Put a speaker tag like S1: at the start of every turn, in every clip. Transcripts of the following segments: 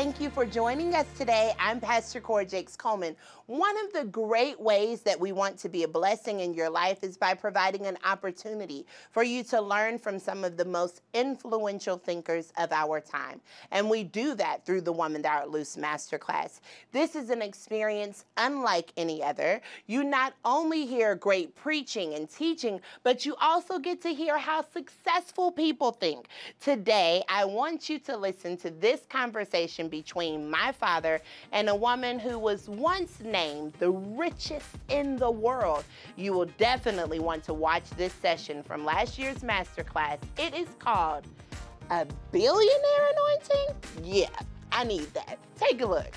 S1: thank you for joining us today. I'm Pastor Cora Jakes Coleman. One of the great ways that we want to be a blessing in your life is by providing an opportunity for you to learn from some of the most influential thinkers of our time. And we do that through the Woman Thou Art Loose Masterclass. This is an experience unlike any other. You not only hear great preaching and teaching, but you also get to hear how successful people think. Today, I want you to listen to this conversation between my father and a woman who was once named the richest in the world. You will definitely want to watch this session from last year's masterclass. It is called A Billionaire Anointing? Yeah, I need that. Take a look.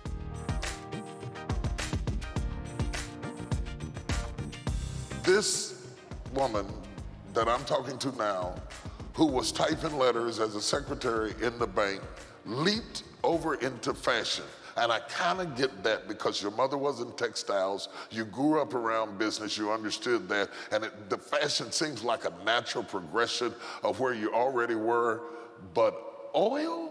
S2: This woman that I'm talking to now, who was typing letters as a secretary in the bank, leaped over into fashion. And I kind of get that because your mother was in textiles, you grew up around business, you understood that, and the fashion seems like a natural progression of where you already were. But oil?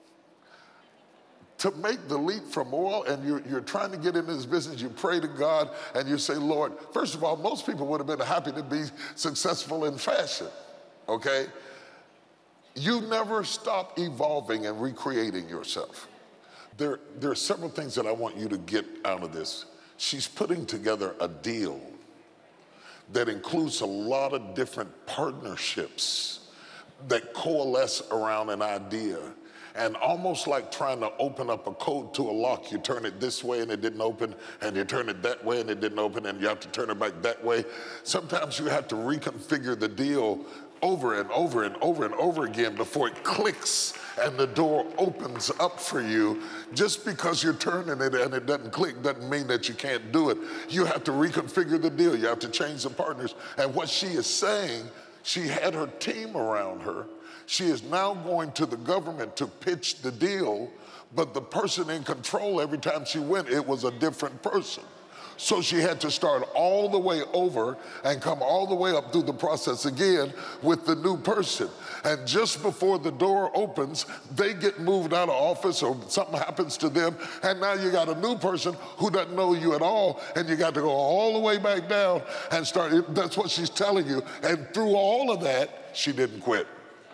S2: To make the leap from oil, and you're trying to get into this business, you pray to God and you say, Lord, first of all, most people would have been happy to be successful in fashion, okay? You never stop evolving and recreating yourself. There are several things that I want you to get out of this. She's putting together a deal that includes a lot of different partnerships that coalesce around an idea. And almost like trying to open up a code to a lock, you turn it this way and it didn't open, and you turn it that way and it didn't open, and you have to turn it back that way. Sometimes you have to reconfigure the deal over and over and over and over again before it clicks and the door opens up for you. Just because you're turning it and it doesn't click doesn't mean that you can't do it. You have to reconfigure the deal. You have to change the partners. And what she is saying, she had her team around her. She is now going to the government to pitch the deal, but the person in control, every time she went, it was a different person. So she had to start all the way over and come all the way up through the process again with the new person. And just before the door opens, they get moved out of office or something happens to them, and now you got a new person who doesn't know you at all, and you got to go all the way back down and start. That's what she's telling you. And through all of that, she didn't quit.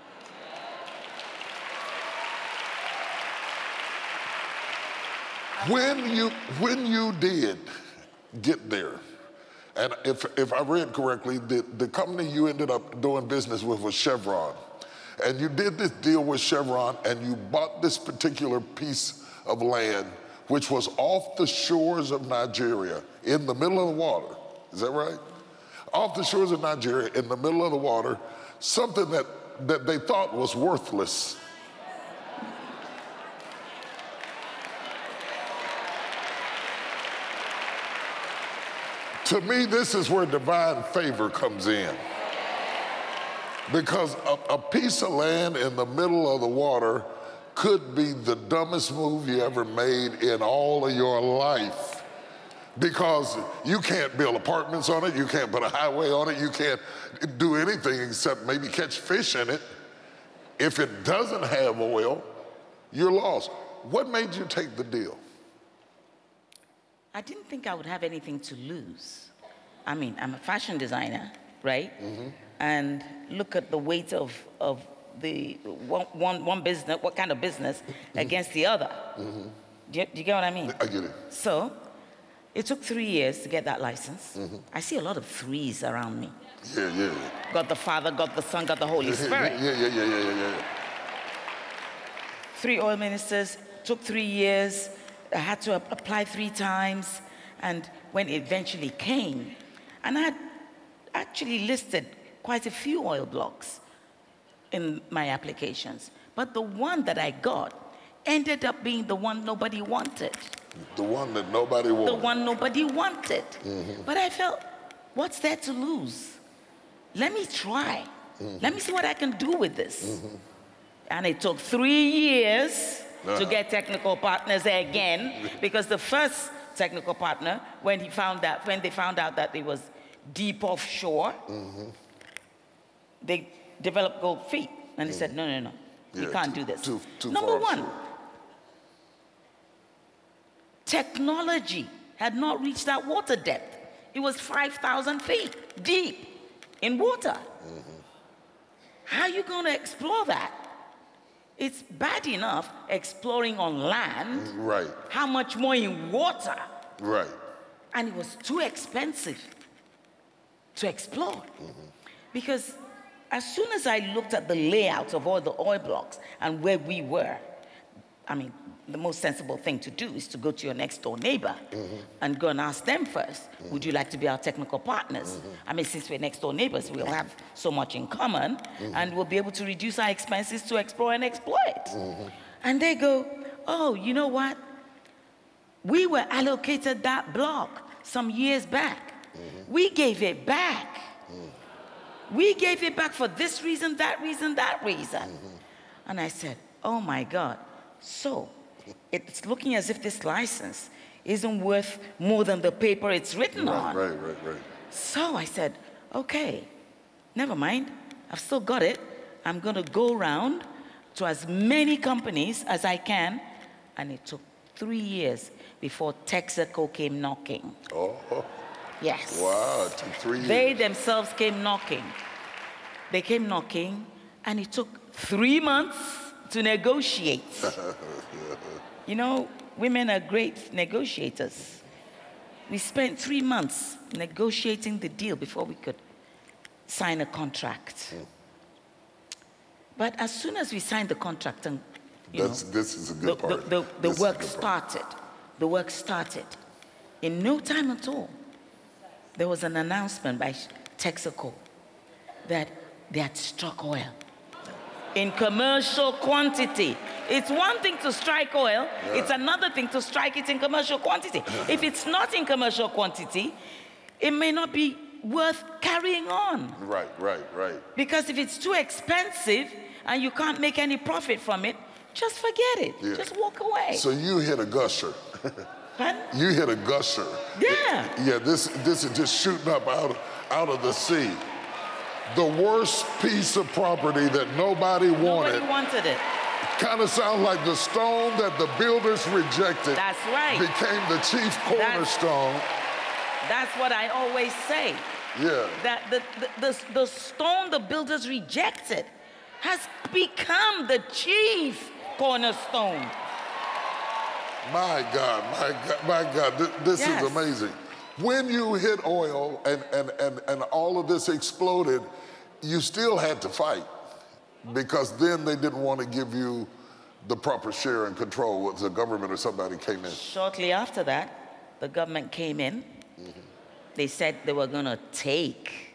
S2: When you did get there, and if I read correctly, the company you ended up doing business with was Chevron. And you did this deal with Chevron, and you bought this particular piece of land, which was off the shores of Nigeria, in the middle of the water. Is that right? Off the shores of Nigeria, in the middle of the water, something that they thought was worthless. To me, this is where divine favor comes in. Because a piece of land in the middle of the water could be the dumbest move you ever made in all of your life. Because you can't build apartments on it, you can't put a highway on it, you can't do anything except maybe catch fish in it. If it doesn't have oil, you're lost. What made you take the deal?
S3: I didn't think I would have anything to lose. I mean, I'm a fashion designer, right? Mm-hmm. And look at the weight of the one business, what kind of business, against the other. Mm-hmm. Do you get what I mean?
S2: I get it.
S3: So it took 3 years to get that license. Mm-hmm. I see a lot of threes around me.
S2: Yeah.
S3: God the Father, God the Son, God the Holy Spirit.
S2: Yeah.
S3: 3 oil ministers, took 3 years. I had to apply 3 times, and when it eventually came, and I had actually listed quite a few oil blocks in my applications, but the one that I got ended up being the one nobody wanted.
S2: The one that nobody wanted.
S3: The one nobody wanted. Mm-hmm. But I felt, what's there to lose? Let me try. Mm-hmm. Let me see what I can do with this. Mm-hmm. And it took 3 years to get technical partners again, because the first technical partner, when they found out that it was deep offshore, mm-hmm. they developed gold feet, and they said, no, you can't do this.
S2: Too
S3: Number one, technology had not reached that water depth. It was 5,000 feet deep in water. How are you going to explore that? It's bad enough exploring on land.
S2: Right.
S3: How much more in water?
S2: Right.
S3: And it was too expensive to explore. Because as soon as I looked at the layout of all the oil blocks and where we were, I mean, the most sensible thing to do is to go to your next door neighbor and go and ask them first, would you like to be our technical partners? I mean, since we're next door neighbors, we'll have so much in common and we'll be able to reduce our expenses to explore and exploit. And they go, oh, you know what? We were allocated that block some years back. We gave it back. We gave it back for this reason, that reason, that reason. And I said, oh my God. So it's looking as if this license isn't worth more than the paper it's written on.
S2: Right.
S3: So I said, okay, never mind. I've still got it. I'm going to go around to as many companies as I can. And it took 3 years before Texaco came knocking.
S2: Oh.
S3: Yes.
S2: Wow, it took 3 years.
S3: They themselves came knocking. They came knocking, and it took 3 months to negotiate. You know, women are great negotiators. We spent 3 months negotiating the deal before we could sign a contract. But as soon as we signed the contract, and
S2: This is a good part.
S3: the work started. The work started. In no time at all, there was an announcement by Texaco that they had struck oil in commercial quantity. It's one thing to strike oil, it's another thing to strike it in commercial quantity. If it's not in commercial quantity, it may not be worth carrying on.
S2: Right.
S3: Because if it's too expensive and you can't make any profit from it, just forget it.
S2: Yeah.
S3: Just walk away.
S2: So you hit a gusher.
S3: Pardon?
S2: You hit a gusher.
S3: Yeah.
S2: Yeah, this is just shooting up out of the sea. The worst piece of property that nobody wanted.
S3: Nobody wanted it.
S2: Kind of sounds like the stone that the builders rejected.
S3: That's right.
S2: Became the chief cornerstone.
S3: That's what I always say.
S2: Yeah.
S3: That the stone the builders rejected has become the chief cornerstone.
S2: My God, this
S3: Yes.
S2: is amazing. When you hit oil and all of this exploded, you still had to fight because then they didn't want to give you the proper share and control. Was the government or somebody came in?
S3: Shortly after that, the government came in. They said they were going to take.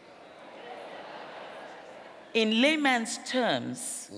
S3: In layman's terms,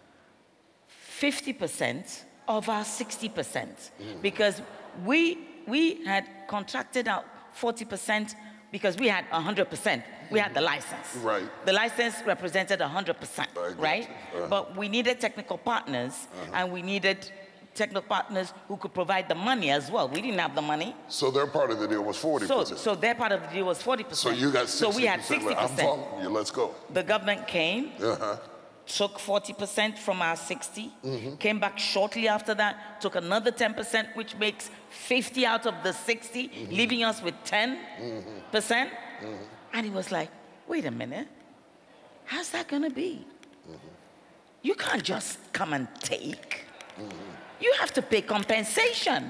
S3: 50% of our 60%, because we had contracted out 40% because we had 100%. We had the license.
S2: Right.
S3: The license represented 100%, right? But we needed technical partners, and we needed technical partners who could provide the money as well. We didn't have the money.
S2: So their part of the deal was 40%.
S3: So their part of the deal was 40%.
S2: So you got 60%.
S3: So we had 60%.
S2: I'm following you. Let's go.
S3: The government came, took 40% from our 60, came back shortly after that, took another 10%, which makes 50 out of the 60, leaving us with 10%. And he was like, wait a minute, how's that gonna be? You can't just come and take. You have to pay compensation.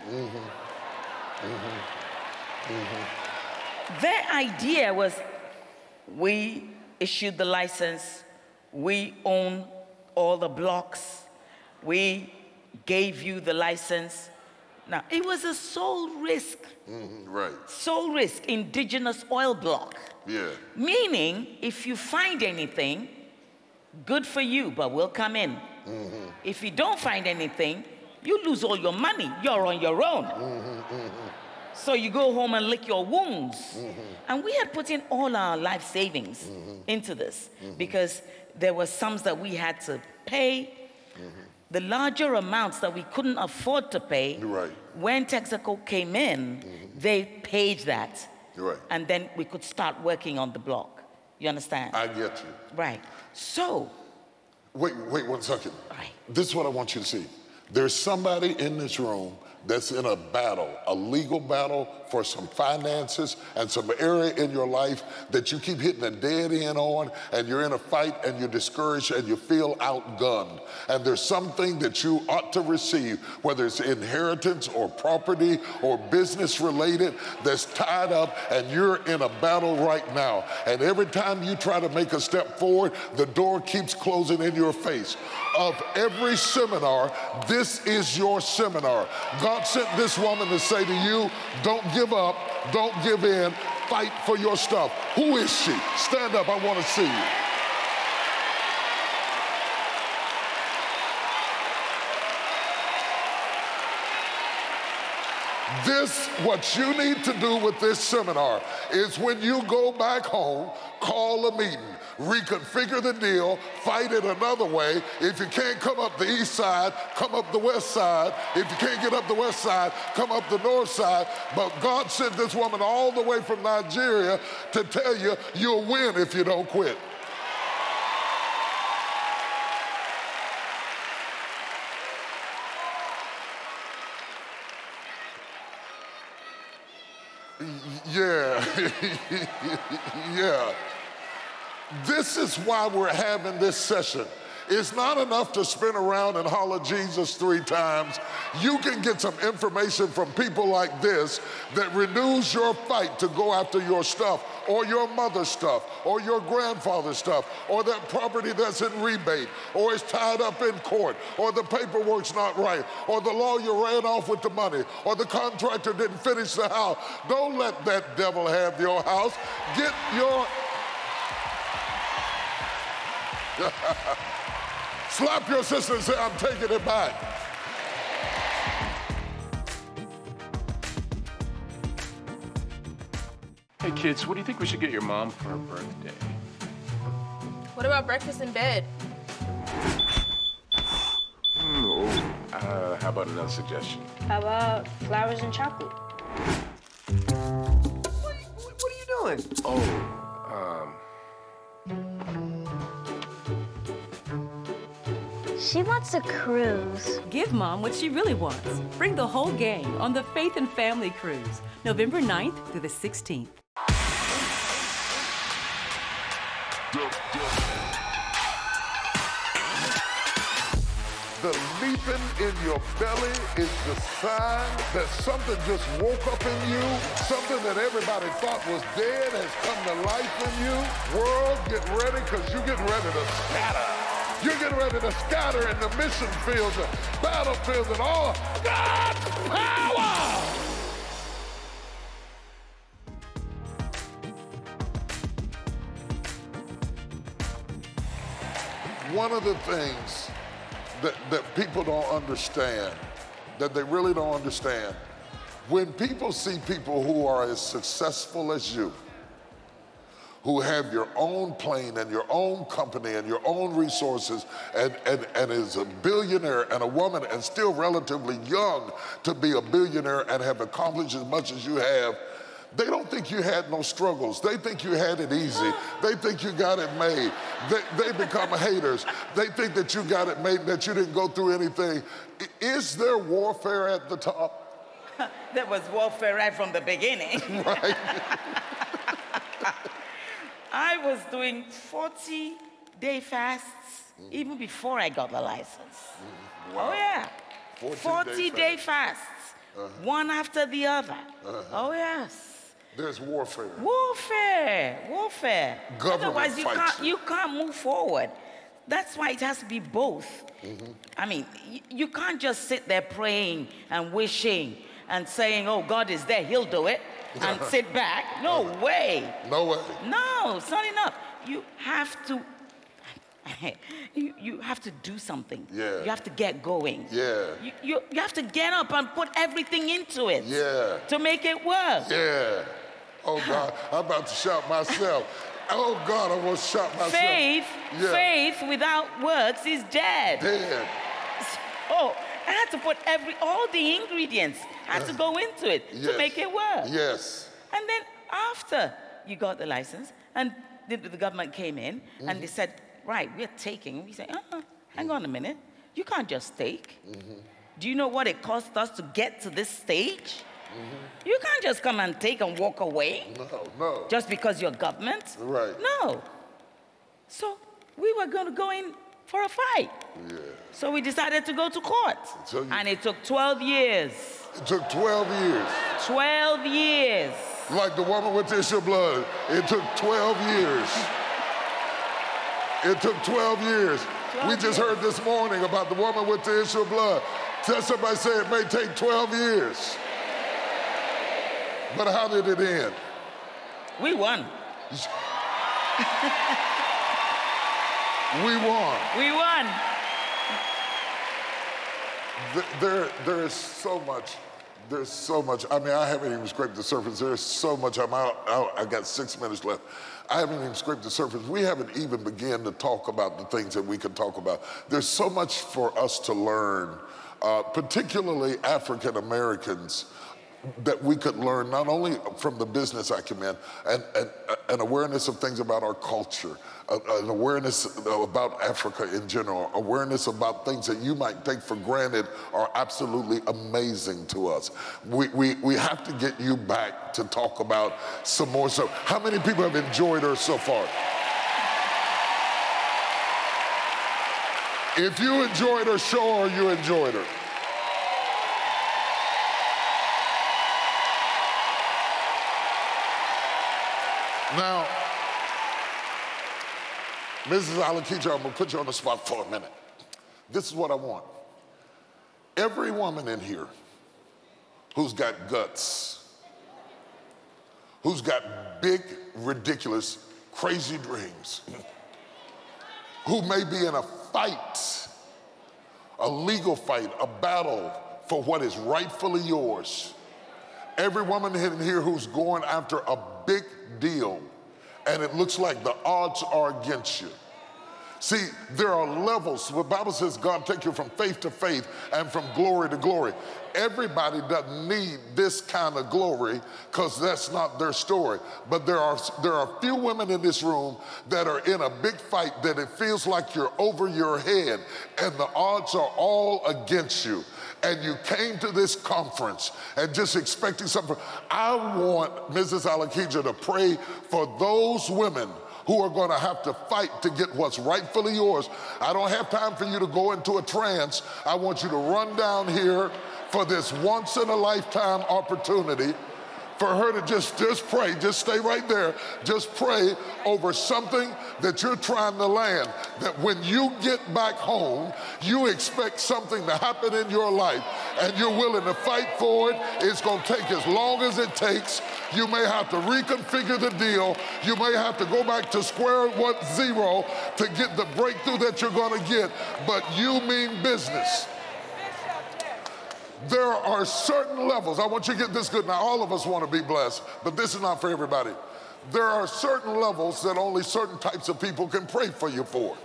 S3: Their idea was, we issued the license, we own all the blocks, we gave you the license. Now, it was a sole risk.
S2: Right.
S3: Sole risk, indigenous oil block.
S2: Yeah.
S3: Meaning, if you find anything, good for you, but we'll come in. If you don't find anything, you lose all your money. You're on your own. So you go home and lick your wounds. And we had put in all our life savings into this because there were sums that we had to pay. The larger amounts that we couldn't afford to pay, when Texaco came in, they paid that.
S2: Right.
S3: And then we could start working on the block. You understand?
S2: I get you.
S3: Right. So.
S2: Wait 1 second.
S3: Right.
S2: This is what I want you to see. There's somebody in this room that's in a battle, a legal battle for some finances and some area in your life that you keep hitting a dead end on, and you're in a fight and you're discouraged and you feel outgunned. And there's something that you ought to receive, whether it's inheritance or property or business related, that's tied up, and you're in a battle right now. And every time you try to make a step forward, the door keeps closing in your face. Of every seminar, this is your seminar. God sent this woman to say to you, don't give up, don't give in, fight for your stuff. Who is she? Stand up, I want to see you. This, what you need to do with this seminar is when you go back home, call a meeting, reconfigure the deal, fight it another way. If you can't come up the east side, come up the west side. If you can't get up the west side, come up the north side. But God sent this woman all the way from Nigeria to tell you you'll win if you don't quit. Yeah, yeah. This is why we're having this session. It's not enough to spin around and holler Jesus 3 times. You can get some information from people like this that renews your fight to go after your stuff, or your mother's stuff, or your grandfather's stuff, or that property that's in rebate, or it's tied up in court, or the paperwork's not right, or the lawyer ran off with the money, or the contractor didn't finish the house. Don't let that devil have your house. Get your... Slap your sister and say, I'm taking it back.
S4: Hey kids, what do you think we should get your mom for her birthday?
S5: What about breakfast in bed?
S4: How about another suggestion?
S6: How about flowers and chocolate?
S7: What are you doing?
S6: She wants a cruise.
S8: Give Mom what she really wants. Bring the whole gang on the Faith and Family Cruise, November 9th through the 16th.
S2: The leaping in your belly is the sign that something just woke up in you. Something that everybody thought was dead has come to life in you. World, get ready, because you're getting ready to scatter. You're getting ready to scatter in the mission fields, the battlefields, and all God's power. One of the things that people don't understand, that they really don't understand, when people see people who are as successful as you, who have your own plane and your own company and your own resources, and is a billionaire and a woman and still relatively young to be a billionaire and have accomplished as much as you have, they don't think you had no struggles. They think you had it easy. They think you got it made. They become haters. They think that you got it made, that you didn't go through anything. Is there warfare at the top?
S3: There was warfare right from the beginning.
S2: Right.
S3: I was doing 40-day fasts even before I got the license.
S2: Wow.
S3: Oh, yeah.
S2: 40-day
S3: fasts, one after the other. Oh, yes.
S2: There's warfare.
S3: Warfare.
S2: Government
S3: Otherwise,
S2: fights
S3: you can't move forward. That's why it has to be both. I mean, you can't just sit there praying and wishing and saying, oh, God is there, he'll do it, and sit back. No way.
S2: No way.
S3: No, it's not enough. You have to, you have to do something.
S2: Yeah.
S3: You have to get going.
S2: Yeah.
S3: You have to get up and put everything into it.
S2: Yeah.
S3: To make it work.
S2: Yeah. Oh, God, I'm about to shout myself. Oh, God, I want to shout myself.
S3: Faith without works is dead.
S2: Dead.
S3: Oh, I had to put all the ingredients, I had to go into it to make it work.
S2: Yes.
S3: And then after you got the license, and the government came in, and they said, right, we're taking. We say, hang on a minute. You can't just take. Do you know what it cost us to get to this stage? You can't just come and take and walk away.
S2: No.
S3: Just because you're government.
S2: Right.
S3: No. So we were going to go in for a fight.
S2: Yeah.
S3: So we decided to go to court. And it took 12 years.
S2: It took 12 years.
S3: 12 years.
S2: Like the woman with the issue of blood. It took 12 years. It took 12 years. We just heard this morning about the woman with the issue of blood. Tell somebody, say it may take 12 years. But how did it end?
S3: We won.
S2: We won.
S3: We won.
S2: There is so much. There's so much. I mean, I haven't even scraped the surface. There's so much. I'm out. I got 6 minutes left. I haven't even scraped the surface. We haven't even begun to talk about the things that we can talk about. There's so much for us to learn, particularly African Americans, that we could learn not only from the business acumen and awareness of things about our culture, an awareness about Africa in general, awareness about things that you might take for granted are absolutely amazing to us. We have to get you back to talk about some more. So how many people have enjoyed her so far? If you enjoyed her, show her you enjoyed her. Now, Mrs. Alakicha, I'm going to put you on the spot for a minute. This is what I want. Every woman in here who's got guts, who's got big, ridiculous, crazy dreams, who may be in a fight, a legal fight, a battle for what is rightfully yours. Every woman in here who's going after a big deal, and it looks like the odds are against you. See, there are levels. The Bible says God take you from faith to faith and from glory to glory. Everybody doesn't need this kind of glory because that's not their story. But there are a few women in this room that are in a big fight that it feels like you're over your head and the odds are all against you. And you came to this conference and just expecting something. I want Mrs. Alakicha to pray for those women who are going to have to fight to get what's rightfully yours. I don't have time for you to go into a trance. I want you to run down here for this once-in-a-lifetime opportunity for her to just pray, just stay right there, just pray over something that you're trying to land, that when you get back home, you expect something to happen in your life, and you're willing to fight for it. It's going to take as long as it takes. You may have to reconfigure the deal. You may have to go back to square zero to get the breakthrough that you're going to get, but you mean business. There are certain levels. I want you to get this good. Now, all of us want to be blessed, but this is not for everybody. There are certain levels that only certain types of people can pray for you for.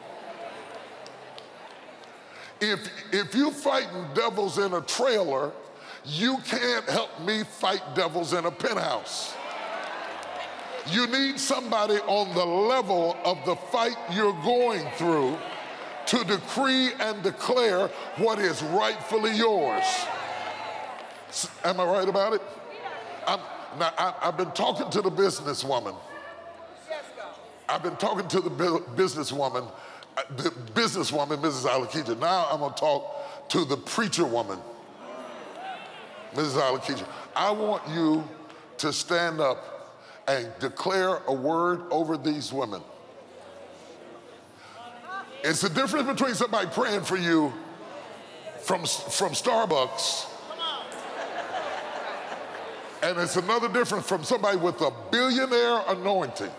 S2: If you're fighting devils in a trailer, you can't help me fight devils in a penthouse. You need somebody on the level of the fight you're going through to decree and declare what is rightfully yours. Am I right about it? I've been talking to the businesswoman. I've been talking to the businesswoman, Mrs. Alakicha. Now I'm going to talk to the preacher woman, Mrs. Alakicha. I want you to stand up and declare a word over these women. It's the difference between somebody praying for you from Starbucks, and it's another difference from somebody with a billionaire anointing.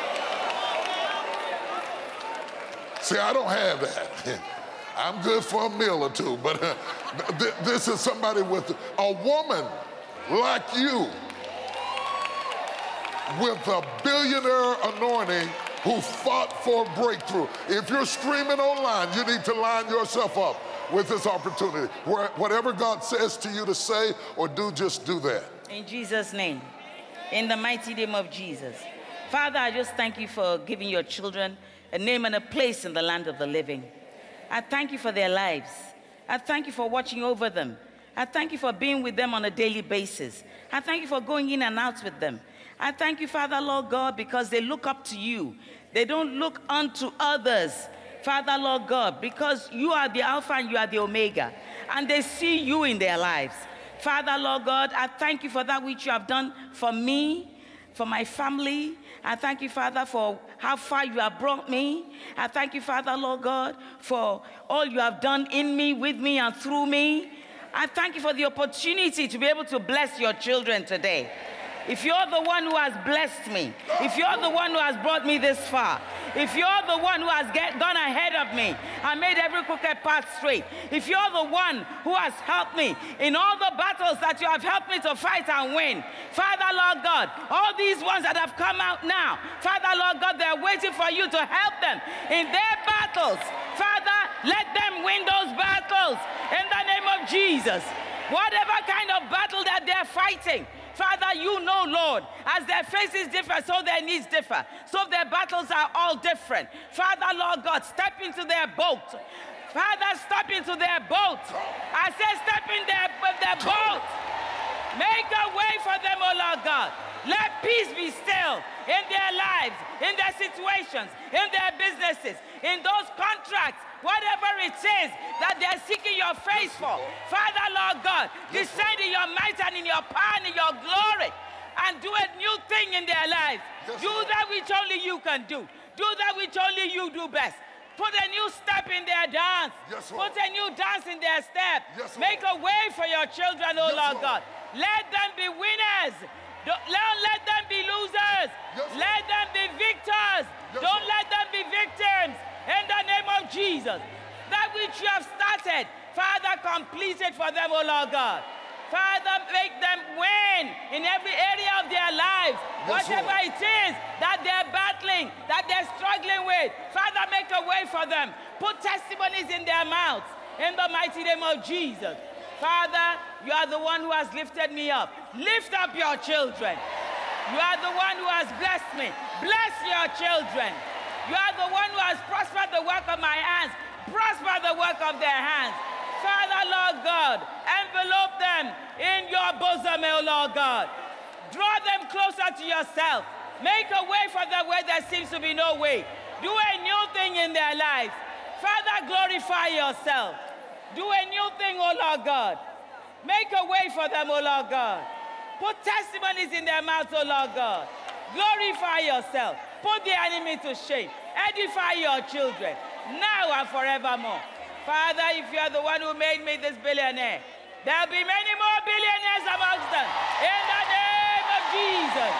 S2: See, I don't have that. I'm good for a meal or two, but this is somebody with a woman like you with a billionaire anointing who fought for a breakthrough. If you're streaming online, you need to line yourself up with this opportunity. Whatever God says to you to say or do, just do that.
S3: In Jesus' name, in the mighty name of Jesus. Father, I just thank you for giving your children a name and a place in the land of the living. I thank you for their lives. I thank you for watching over them. I thank you for being with them on a daily basis. I thank you for going in and out with them. I thank you, Father, Lord God, because they look up to you. They don't look unto others, Father, Lord God, because you are the Alpha and you are the Omega, and they see you in their lives. Father, Lord God, I thank you for that which you have done for me, for my family. I thank you, Father, for how far you have brought me. I thank you, Father, Lord God, for all you have done in me, with me, and through me. I thank you for the opportunity to be able to bless your children today. If you're the one who has blessed me, if you're the one who has brought me this far, if you're the one who has gone ahead of me and made every crooked path straight, if you're the one who has helped me in all the battles that you have helped me to fight and win, Father, Lord God, all these ones that have come out now, Father, Lord God, they're waiting for you to help them in their battles. Father, let them win those battles in the name of Jesus. Whatever kind of battle that they're fighting, Father, you know, Lord, as their faces differ, so their needs differ. So their battles are all different. Father, Lord God, step into their boat. Father, step into their boat. I say step in their boat. Make a way for them, oh Lord God. Let peace be still in their lives, in their situations, in their businesses, in those contracts, whatever it is that they're seeking your face for. Father, Lord God, descend in your might and in your power and in your glory and do a new thing in their lives. Do that which only you can do. Do that which only you do best. Put a new step in their dance. Put a new dance in their step. Make a way for your children, oh Lord God. Let them be winners. Don't let them be losers. Let them be victors. Don't let them be victims. In the name of Jesus. That which you have started, Father, complete it for them, oh Lord God. Father, make them win in every area of their lives. Whatever it is that they're battling, that they're struggling with, Father, make a way for them. Put testimonies in their mouths in the mighty name of Jesus. Father, you are the one who has lifted me up. Lift up your children. You are the one who has blessed me. Bless your children. You are the one who has prospered the work of my hands. Prosper the work of their hands. Father, Lord God, envelope them in your bosom, O Lord God. Draw them closer to yourself. Make a way for them where there seems to be no way. Do a new thing in their lives. Father, glorify yourself. Do a new thing, O Lord God. Make a way for them, O Lord God. Put testimonies in their mouths, O Lord God. Glorify yourself. Put the enemy to shame. Edify your children, now and forevermore. Father, if you are the one who made me this billionaire, there'll be many more billionaires amongst them. In the name of Jesus.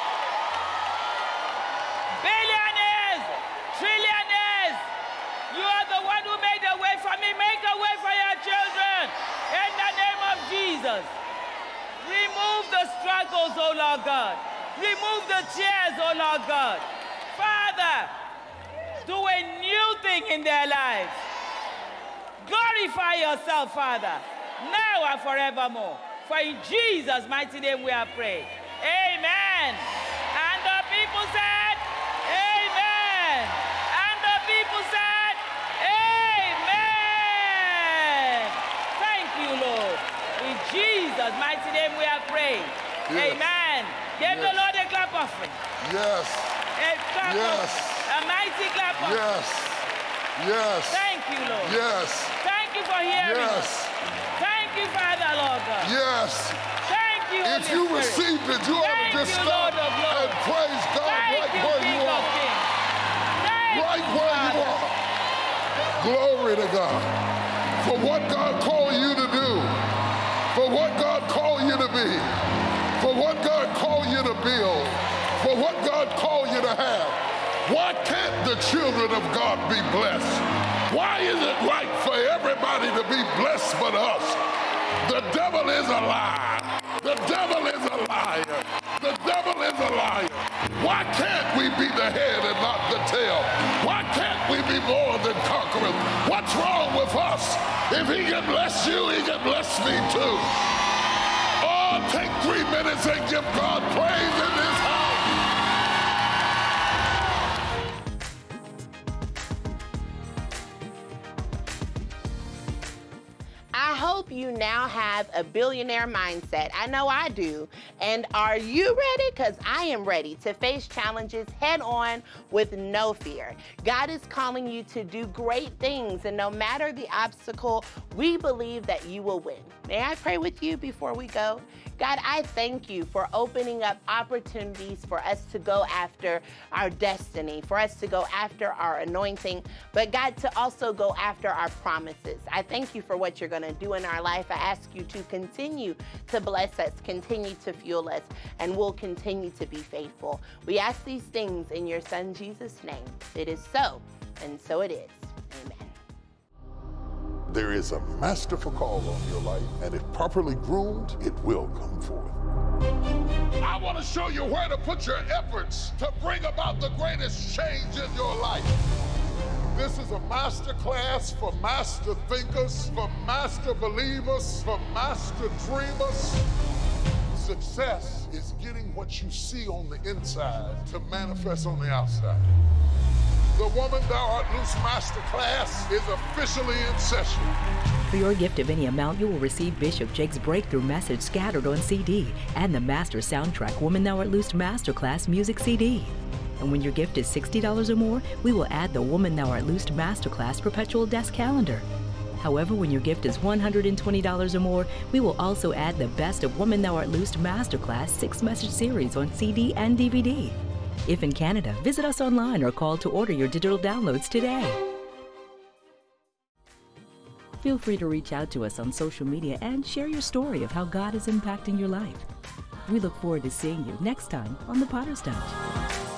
S3: Billionaires, trillionaires, you are the one who made a way for me. Make a way for your children. In the name of Jesus. Remove the struggles, oh Lord God. Remove the tears, oh Lord God. Father, do a new thing in their lives. Glorify yourself, Father, now and forevermore. For in Jesus' mighty name we are praying. Amen. And the people said, amen. And the people said, amen. Thank you, Lord. In Jesus' mighty name we are praying. Yes. Amen. Give the Lord a clap offering.
S2: Yes.
S3: A clap offering. A mighty clap offering.
S2: Yes. Yes.
S3: Thank you, Lord.
S2: Yes.
S3: Thank you for hearing us. Thank you, Father, Lord God.
S2: Yes.
S3: Thank you,
S2: If you received it, you ought to just stop and praise God right where you are. Right where you are. Glory to God. For what God called you to do. For what God called you to be. For what God called you to build. For what God called you to have. Why can't the children of God be blessed? Why is it right for everybody to be blessed but us? The devil is a liar. The devil is a liar. The devil is a liar. Why can't we be the head and not the tail? Why can't we be more than conquerors? What's wrong with us? If he can bless you, he can bless me too. Oh, take 3 minutes and give God praise in this house.
S1: now have a billionaire mindset. I know I do. And are you ready? Because I am ready to face challenges head on with no fear. God is calling you to do great things, and no matter the obstacle, we believe that you will win. May I pray with you before we go? God, I thank you for opening up opportunities for us to go after our destiny, for us to go after our anointing, but God, to also go after our promises. I thank you for what you're going to do in our life. I ask you to continue to bless us, continue to fuel us, and we'll continue to be faithful. We ask these things in your Son, Jesus' name. It is so, and so it is. Amen.
S2: There is a masterful call on your life, and if properly groomed, it will come forth. I want to show you where to put your efforts to bring about the greatest change in your life. This is a master class for master thinkers, for master believers, for master dreamers. Success is getting what you see on the inside to manifest on the outside. The Woman Thou Art Loose Masterclass is officially in session.
S9: For your gift of any amount, you will receive Bishop Jake's breakthrough message scattered on CD and the Master Soundtrack Woman Thou Art Loose Masterclass music CD. And when your gift is $60 or more, we will add the Woman Thou Art Loosed Masterclass Perpetual Desk Calendar. However, when your gift is $120 or more, we will also add the Best of Woman Thou Art Loosed Masterclass 6-message series on CD and DVD. If in Canada, visit us online or call to order your digital downloads today. Feel free to reach out to us on social media and share your story of how God is impacting your life. We look forward to seeing you next time on The Potter's Touch.